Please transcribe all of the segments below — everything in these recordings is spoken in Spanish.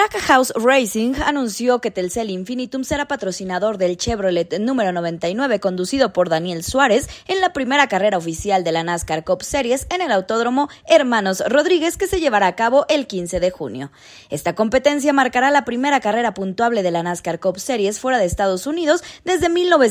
Trackhouse Racing anunció que Telcel Infinitum será patrocinador del Chevrolet número 99 conducido por Daniel Suárez en la primera carrera oficial de la NASCAR Cup Series en el Autódromo Hermanos Rodríguez, que se llevará a cabo el 15 de junio. Esta competencia marcará la primera carrera puntuable de la NASCAR Cup Series fuera de Estados Unidos desde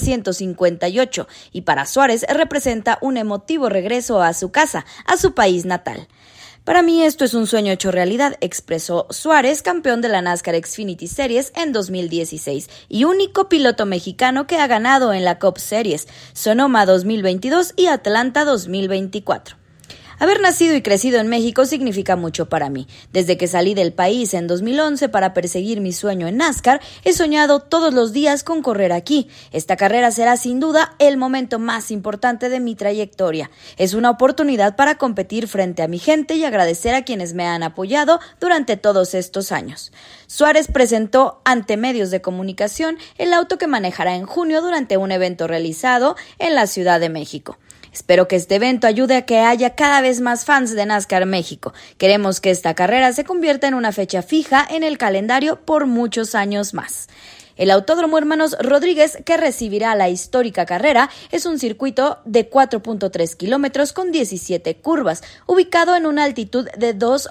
1958 y para Suárez representa un emotivo regreso a su casa, a su país natal. Para mí esto es un sueño hecho realidad, expresó Suárez, campeón de la NASCAR Xfinity Series en 2016 y único piloto mexicano que ha ganado en la Cup Series, Sonoma 2022 y Atlanta 2024. Haber nacido y crecido en México significa mucho para mí. Desde que salí del país en 2011 para perseguir mi sueño en NASCAR, he soñado todos los días con correr aquí. Esta carrera será sin duda el momento más importante de mi trayectoria. Es una oportunidad para competir frente a mi gente y agradecer a quienes me han apoyado durante todos estos años. Suárez presentó ante medios de comunicación el auto que manejará en junio durante un evento realizado en la Ciudad de México. Espero que este evento ayude a que haya cada vez más fans de NASCAR México. Queremos que esta carrera se convierta en una fecha fija en el calendario por muchos años más. El Autódromo Hermanos Rodríguez, que recibirá la histórica carrera, es un circuito de 4.3 kilómetros con 17 curvas, ubicado en una altitud de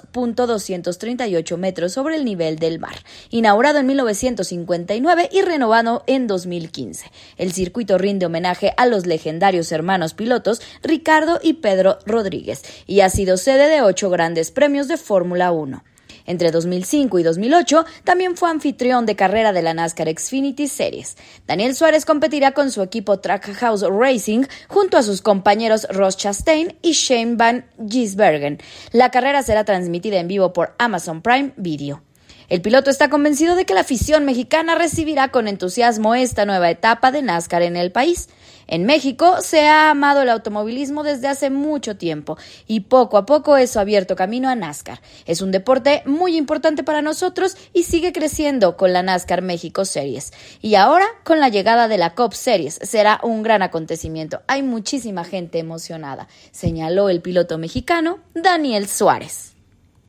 2.238 metros sobre el nivel del mar. Inaugurado en 1959 y renovado en 2015. El circuito rinde homenaje a los legendarios hermanos pilotos Ricardo y Pedro Rodríguez y ha sido sede de 8 grandes premios de Fórmula 1. Entre 2005 y 2008 también fue anfitrión de carrera de la NASCAR Xfinity Series. Daniel Suárez competirá con su equipo Trackhouse Racing junto a sus compañeros Ross Chastain y Shane Van Gisbergen. La carrera será transmitida en vivo por Amazon Prime Video. El piloto está convencido de que la afición mexicana recibirá con entusiasmo esta nueva etapa de NASCAR en el país. En México se ha amado el automovilismo desde hace mucho tiempo y poco a poco eso ha abierto camino a NASCAR. Es un deporte muy importante para nosotros y sigue creciendo con la NASCAR México Series. Y ahora, con la llegada de la Cup Series, será un gran acontecimiento. Hay muchísima gente emocionada, señaló el piloto mexicano Daniel Suárez.